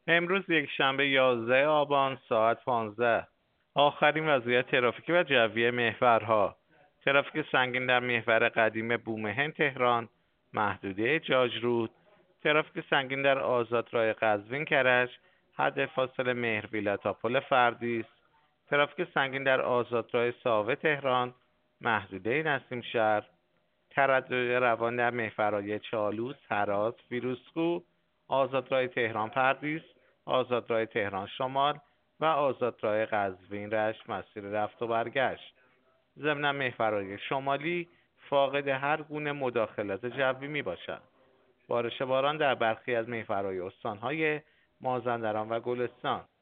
امروز یکشنبه 11 آبان ساعت 15. آخرین وضعیت ترافیکی و جوی محورها. ترافیک سنگین در محور قدیم بومهن تهران محدوده جاجرود. ترافیک سنگین در آزادراه قزوین کرج حد فاصله مهرویله تا پل فردیس. ترافیک سنگین در آزادراه ساوه تهران محدوده نسیم شهر. تردد روان در محورهای چالوس، هراز، فیروزکوه، آزادراه تهران پردیس، آزادراه تهران شمال و آزادراه قزوین رشت مسیر رفت و برگشت. ضمن محورهای شمالی فاقد هر گونه مداخلت جوی می باشد. بارش باران در برخی از محورهای استانهای مازندران و گلستان.